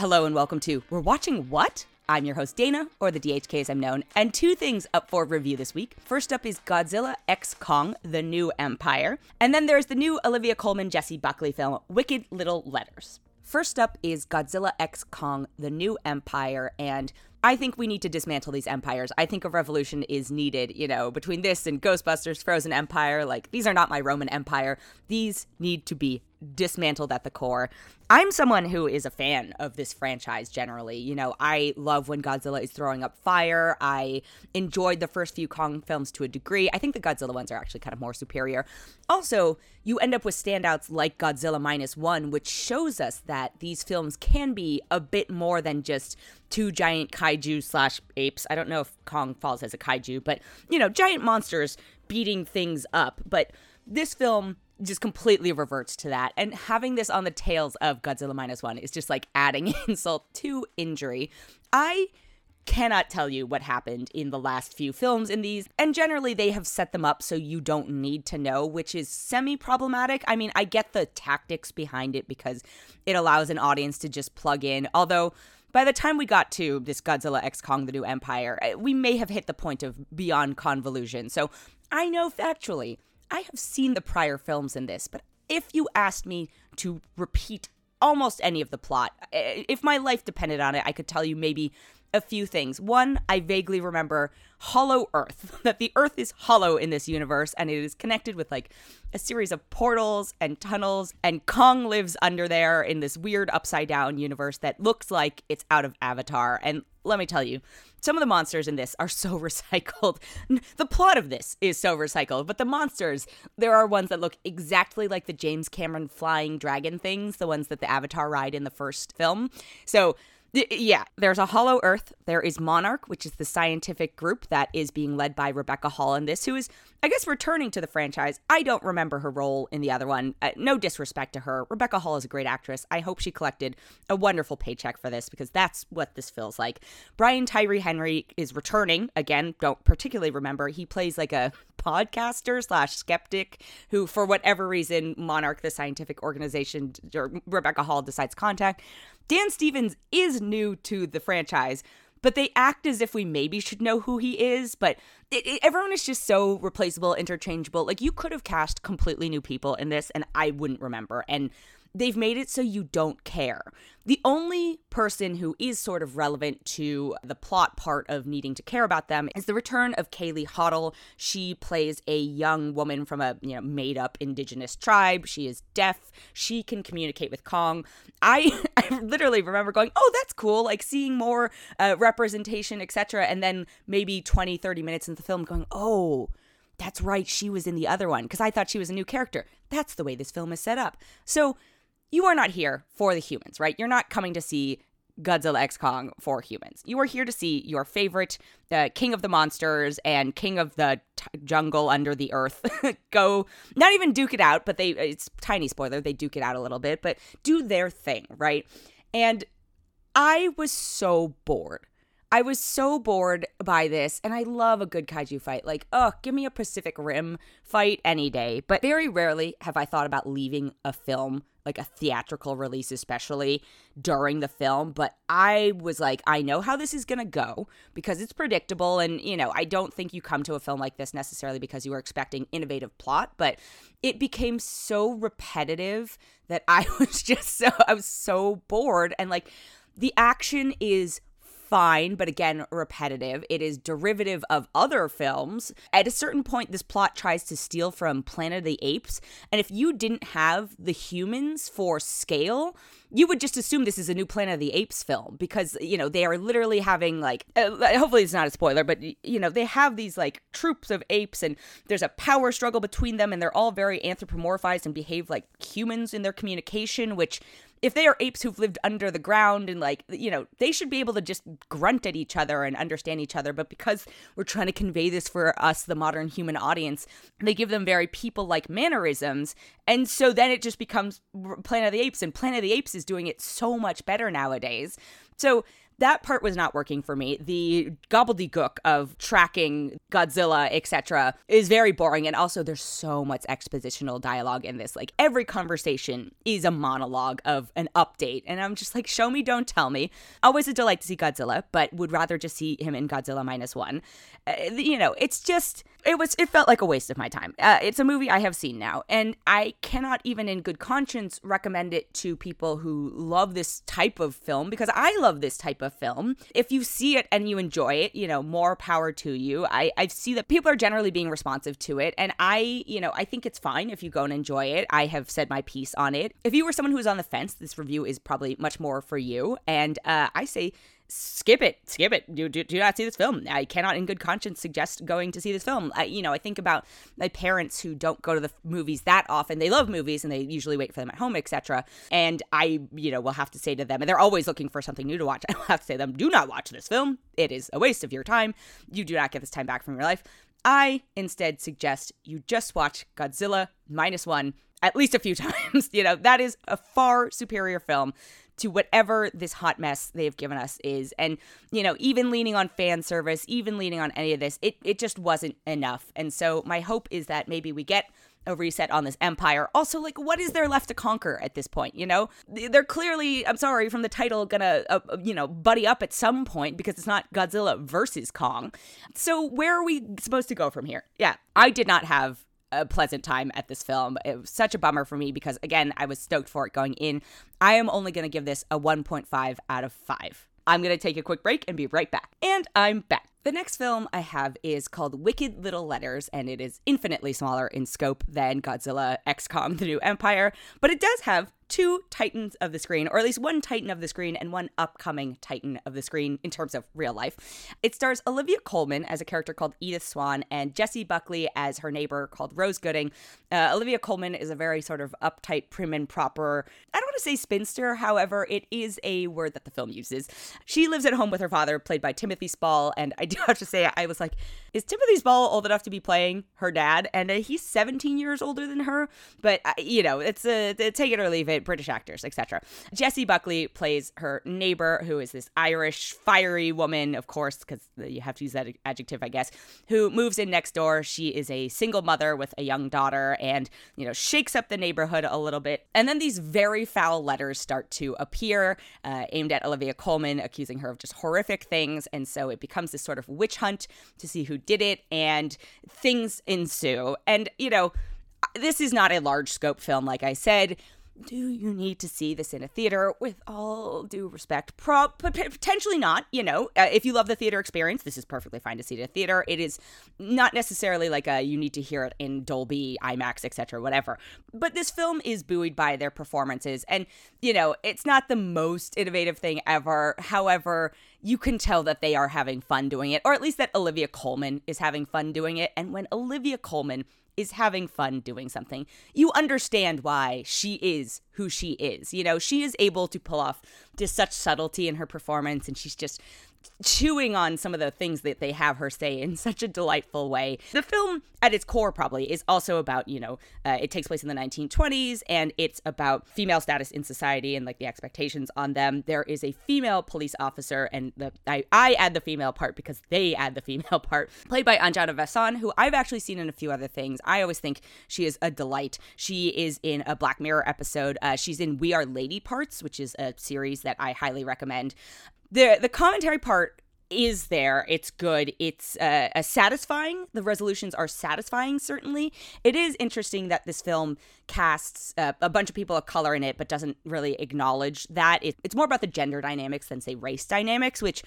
Hello and welcome to We're Watching What? I'm your host Dana, or the DHK as I'm known, and two things up for review this week. First up is Godzilla x Kong, The New Empire, and then there's the new Olivia Colman, Jessie Buckley film, Wicked Little Letters. First up is Godzilla x Kong, The New Empire, and I think we need to dismantle these empires. I think a revolution is needed, between this and Ghostbusters, Frozen Empire. These are not my Roman Empire. These need to be dismantled at the core. I'm someone who is a fan of this franchise generally. I love when Godzilla is throwing up fire. I enjoyed the first few Kong films to a degree. I think the Godzilla ones are actually kind of more superior. Also, you end up with standouts like Godzilla Minus One, which shows us that these films can be a bit more than just two giant kaiju / apes. I don't know if Kong falls as a kaiju, but, giant monsters beating things up. But this film just completely reverts to that. And having this on the tails of Godzilla Minus One is just like adding insult to injury. I cannot tell you what happened in the last few films in these, and generally they have set them up so you don't need to know, which is semi-problematic. I mean, I get the tactics behind it because it allows an audience to just plug in, although by the time we got to this Godzilla x Kong, The New Empire, we may have hit the point of beyond convolution. So I know factually I have seen the prior films in this, but if you asked me to repeat almost any of the plot, if my life depended on it, I could tell you maybe a few things. One, I vaguely remember Hollow Earth, that the Earth is hollow in this universe, and it is connected with a series of portals and tunnels, and Kong lives under there in this weird upside down universe that looks like it's out of Avatar. And let me tell you, some of the monsters in this are so recycled. The plot of this is so recycled, but the monsters, there are ones that look exactly like the James Cameron flying dragon things, the ones that the Avatar ride in the first film. So yeah, there's a Hollow Earth. There is Monarch, which is the scientific group that is being led by Rebecca Hall in this, who is, I guess, returning to the franchise. I don't remember her role in the other one. No disrespect to her. Rebecca Hall is a great actress. I hope she collected a wonderful paycheck for this, because that's what this feels like. Brian Tyree Henry is returning. Again, don't particularly remember. He plays like a podcaster / skeptic who, for whatever reason, Monarch, the scientific organization, or Rebecca Hall decides to contact. Dan Stevens is new to the franchise, but they act as if we maybe should know who he is. But everyone is just so replaceable, interchangeable. You could have cast completely new people in this, and I wouldn't remember. And they've made it so you don't care. The only person who is sort of relevant to the plot part of needing to care about them is the return of Kaylee Hoddle. She plays a young woman from a made-up indigenous tribe. She is deaf. She can communicate with Kong. I literally remember going, oh, that's cool, seeing more representation, etc. And then maybe 20, 30 minutes into the film going, oh, that's right, she was in the other one, because I thought she was a new character. That's the way this film is set up. So you are not here for the humans, right? You're not coming to see Godzilla x Kong for humans. You are here to see your favorite king of the monsters and king of the jungle under the earth go, not even duke it out, but it's tiny spoiler, they duke it out a little bit, but do their thing, right? And I was so bored. I was so bored by this, and I love a good kaiju fight. Give me a Pacific Rim fight any day. But very rarely have I thought about leaving a film, a theatrical release especially, during the film. But I was I know how this is going to go, because it's predictable. And, I don't think you come to a film like this necessarily because you are expecting innovative plot. But it became so repetitive that I was so bored. And, the action is fine, but again, repetitive. It is derivative of other films. At a certain point, this plot tries to steal from Planet of the Apes, and if you didn't have the humans for scale, you would just assume this is a new Planet of the Apes film, because, they are literally having, hopefully it's not a spoiler, but, they have these, troops of apes, and there's a power struggle between them, and they're all very anthropomorphized and behave like humans in their communication, which, if they are apes who've lived under the ground and they should be able to just grunt at each other and understand each other. But because we're trying to convey this for us, the modern human audience, they give them very people-like mannerisms. And so then it just becomes Planet of the Apes, and Planet of the Apes is doing it so much better nowadays. So that part was not working for me. The gobbledygook of tracking Godzilla, etc., is very boring. And also, there's so much expositional dialogue in this. Like, every conversation is a monologue of an update. And I'm just like, show me, don't tell me. Always a delight to see Godzilla, but would rather just see him in Godzilla -1. It's just, it felt like a waste of my time. It's a movie I have seen now, and I cannot even in good conscience recommend it to people who love this type of film, because I love this type of film. If you see it and you enjoy it, more power to you. I see that people are generally being responsive to it, and I think it's fine if you go and enjoy it. I have said my piece on it. If you were someone who was on the fence, this review is probably much more for you, and I say, skip it. Do not see this film. I cannot in good conscience suggest going to see this film. I think about my parents who don't go to the movies that often. They love movies and they usually wait for them at home, etc. And I, will have to say to them, and they're always looking for something new to watch. I will have to say to them, do not watch this film. It is a waste of your time. You do not get this time back from your life. I instead suggest you just watch Godzilla -1 at least a few times. That is a far superior film to whatever this hot mess they've given us is. And, even leaning on fan service, even leaning on any of this, it just wasn't enough. And so my hope is that maybe we get a reset on this empire. Also, what is there left to conquer at this point? They're clearly, I'm sorry, from the title, gonna, buddy up at some point, because it's not Godzilla versus Kong. So where are we supposed to go from here? Yeah, I did not have a pleasant time at this film. It was such a bummer for me because, again, I was stoked for it going in. I am only going to give this a 1.5 out of 5. I'm going to take a quick break and be right back. And I'm back. The next film I have is called Wicked Little Letters, and it is infinitely smaller in scope than Godzilla X Kong: The New Empire, but it does have 2 titans of the screen, or at least 1 titan of the screen and 1 upcoming titan of the screen in terms of real life. It stars Olivia Colman as a character called Edith Swan and Jessie Buckley as her neighbor called Rose Gooding. Olivia Colman is a very sort of uptight, prim and proper, I don't want to say spinster, however, it is a word that the film uses. She lives at home with her father, played by Timothy Spall, and I do have to say, I was like, is Timothy Spall old enough to be playing her dad? And he's 17 years older than her, but, it's take it or leave it. British actors, etc. Jessie Buckley plays her neighbor, who is this Irish, fiery woman, of course, because you have to use that adjective, I guess, who moves in next door. She is a single mother with a young daughter and, shakes up the neighborhood a little bit. And then these very foul letters start to appear, aimed at Olivia Colman, accusing her of just horrific things. And so it becomes this sort of witch hunt to see who did it, and things ensue. And, this is not a large scope film, like I said. Do you need to see this in a theater? With all due respect, potentially not, if you love the theater experience, this is perfectly fine to see it at a theater. It is not necessarily like you need to hear it in Dolby, IMAX, etc., whatever. But this film is buoyed by their performances, and, it's not the most innovative thing ever. However, you can tell that they are having fun doing it, or at least that Olivia Colman is having fun doing it. And when Olivia Colman is having fun doing something, you understand why she is who she is. She is able to pull off just such subtlety in her performance, and she's just chewing on some of the things that they have her say in such a delightful way. The film, at its core, probably is also about, it takes place in the 1920s, and it's about female status in society and the expectations on them. There is a female police officer, and I add the female part because they add the female part, played by Anjana Vasan, who I've actually seen in a few other things. I always think she is a delight. She is in a Black Mirror episode. She's in We Are Lady Parts, which is a series that I highly recommend. The commentary part is there. It's good. It's satisfying. The resolutions are satisfying, certainly. It is interesting that this film casts a bunch of people of color in it, but doesn't really acknowledge that. It's more about the gender dynamics than, say, race dynamics, which,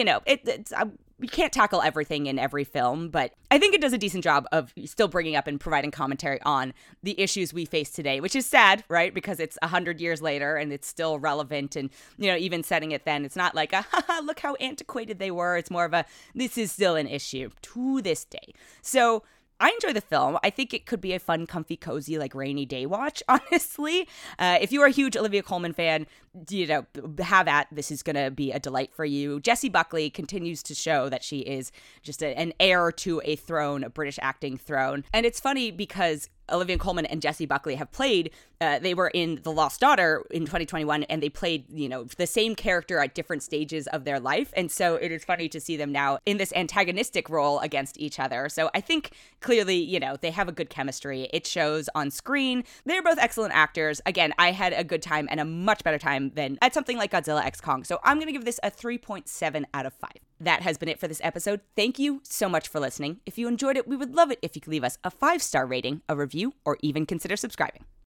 we can't tackle everything in every film, but I think it does a decent job of still bringing up and providing commentary on the issues we face today, which is sad, right? Because it's 100 years later and it's still relevant. And, even setting it then, it's not like, look how antiquated they were. It's more of this is still an issue to this day. So I enjoy the film. I think it could be a fun, comfy, cozy, rainy day watch, honestly. If you are a huge Olivia Colman fan, have at. This is going to be a delight for you. Jessie Buckley continues to show that she is just an heir to a throne, a British acting throne. And it's funny because Olivia Colman and Jessie Buckley have played, they were in The Lost Daughter in 2021, and they played, the same character at different stages of their life. And so it is funny to see them now in this antagonistic role against each other. So I think clearly, they have a good chemistry. It shows on screen. They're both excellent actors. Again, I had a good time and a much better time than at something like Godzilla x Kong. So I'm going to give this a 3.7 out of 5. That has been it for this episode. Thank you so much for listening. If you enjoyed it, we would love it if you could leave us a 5-star rating, a review, or even consider subscribing.